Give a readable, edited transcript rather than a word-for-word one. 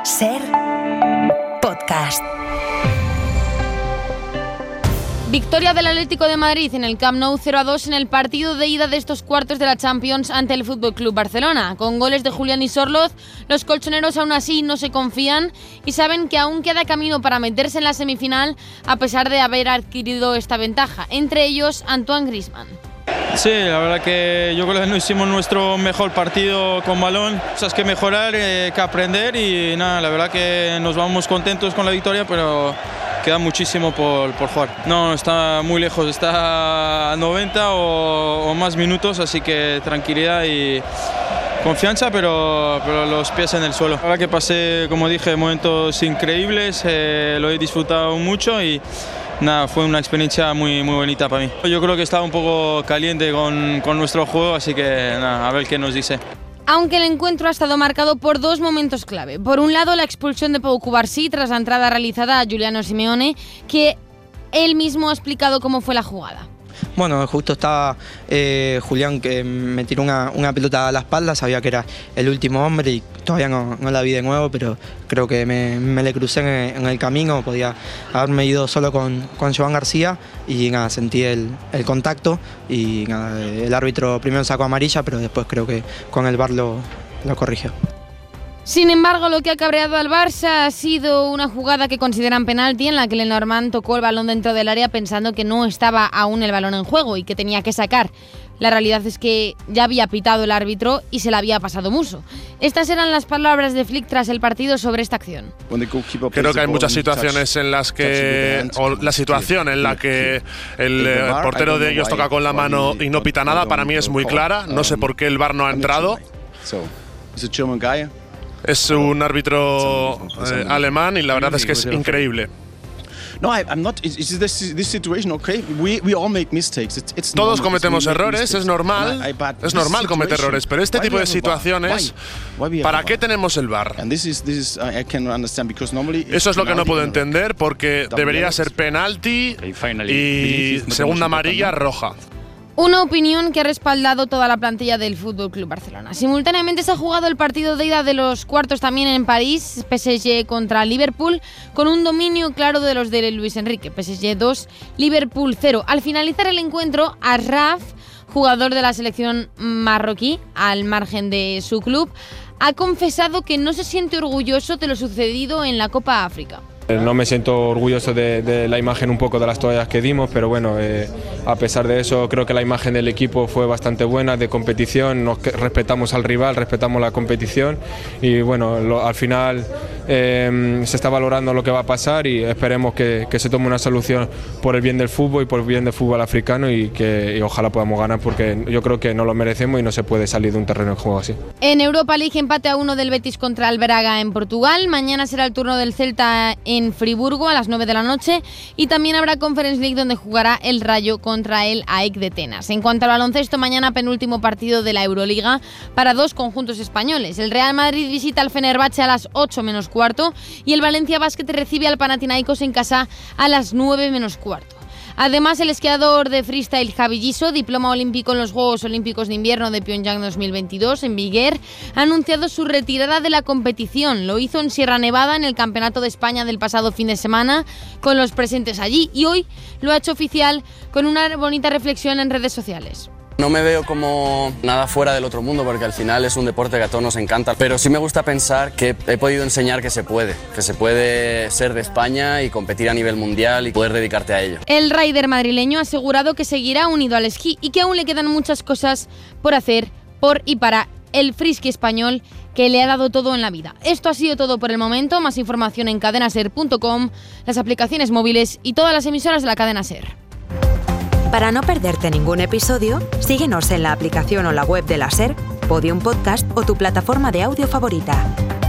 SER Podcast. Victoria del Atlético de Madrid en el Camp Nou 0-2 en el partido de ida de estos cuartos de la Champions ante el FC Barcelona. Con goles de Julián y Sorloz, los colchoneros aún así no se confían y saben que aún queda camino para meterse en la semifinal a pesar de haber adquirido esta ventaja, entre ellos Antoine Griezmann. Sí, la verdad que yo creo que no hicimos nuestro mejor partido con balón, cosas que mejorar, que aprender y nada, la verdad que nos vamos contentos con la victoria, pero queda muchísimo por jugar. No, está muy lejos, está a 90 o más minutos, así que tranquilidad y confianza, pero los pies en el suelo. La verdad que pasé, como dije, momentos increíbles, lo he disfrutado mucho y nada, fue una experiencia muy bonita para mí. Yo creo que estaba un poco caliente con nuestro juego, así que nada, a ver qué nos dice. Aunque el encuentro ha estado marcado por dos momentos clave. Por un lado, la expulsión de Pau Cubarsí tras la entrada realizada a Giuliano Simeone, que él mismo ha explicado cómo fue la jugada. Bueno, justo estaba Julián que me tiró una pelota a la espalda, sabía que era el último hombre y todavía no la vi de nuevo, pero creo que me le crucé en el camino, podía haberme ido solo con Joan García y nada, sentí el contacto y nada, el árbitro primero sacó amarilla, pero después creo que con el VAR lo corrigió. Sin embargo, lo que ha cabreado al Barça ha sido una jugada que consideran penalti en la que Lenormand tocó el balón dentro del área pensando que no estaba aún el balón en juego y que tenía que sacar. La realidad es que ya había pitado el árbitro y se la había pasado muso. Estas eran las palabras de Flick tras el partido sobre esta acción. Creo que hay muchas situaciones en las que, o la situación en la que el portero de ellos toca con la mano y no pita nada, para mí es muy clara. No sé por qué el VAR no ha entrado. Es un árbitro alemán y la verdad es que es increíble. Todos cometemos errores, es normal cometer errores, pero este tipo de situaciones, ¿para qué tenemos el VAR? Eso es lo que no puedo entender, porque debería ser penalti y segunda amarilla roja. Una opinión que ha respaldado toda la plantilla del FC Barcelona. Simultáneamente se ha jugado el partido de ida de los cuartos también en París, PSG contra Liverpool, con un dominio claro de los de Luis Enrique, PSG 2, Liverpool 0. Al finalizar el encuentro, Ashraf, jugador de la selección marroquí, al margen de su club, ha confesado que no se siente orgulloso de lo sucedido en la Copa África. No me siento orgulloso de la imagen un poco de las toallas que dimos, pero bueno, a pesar de eso creo que la imagen del equipo fue bastante buena, de competición, nos respetamos al rival, respetamos la competición y bueno, al final se está valorando lo que va a pasar y esperemos que se tome una solución por el bien del fútbol y por el bien del fútbol africano y ojalá podamos ganar porque yo creo que no lo merecemos y no se puede salir de un terreno de juego así. En Europa League, empate a 1 del Betis contra el Braga en Portugal. Mañana será el turno del Celta en Friburgo a las 9 de la noche y también habrá Conference League donde jugará el Rayo contra el AEK de Atenas. En cuanto al baloncesto, mañana penúltimo partido de la Euroliga para dos conjuntos españoles. El Real Madrid visita al Fenerbahce a las 8 menos cuarto y el Valencia Basket recibe al Panathinaikos en casa a las 9 menos cuarto. Además, el esquiador de freestyle Javi Giso, diploma olímpico en los Juegos Olímpicos de Invierno de Pyongyang 2022 en Biguer, ha anunciado su retirada de la competición. Lo hizo en Sierra Nevada en el Campeonato de España del pasado fin de semana con los presentes allí y hoy lo ha hecho oficial con una bonita reflexión en redes sociales. No me veo como nada fuera del otro mundo porque al final es un deporte que a todos nos encanta, pero sí me gusta pensar que he podido enseñar que se puede ser de España y competir a nivel mundial y poder dedicarte a ello. El rider madrileño ha asegurado que seguirá unido al esquí y que aún le quedan muchas cosas por hacer por y para el freesky español que le ha dado todo en la vida. Esto ha sido todo por el momento, más información en cadenaser.com, las aplicaciones móviles y todas las emisoras de la cadena SER. Para no perderte ningún episodio, síguenos en la aplicación o la web de la SER, Podium Podcast o tu plataforma de audio favorita.